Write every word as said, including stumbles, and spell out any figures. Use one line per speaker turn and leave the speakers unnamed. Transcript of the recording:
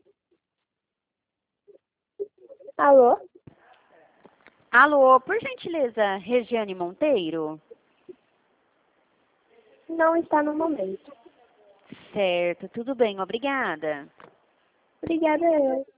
Alô?
Alô, por gentileza, Regiane Monteiro?
Não está no momento.
Certo, tudo bem, obrigada.
Obrigada, eu.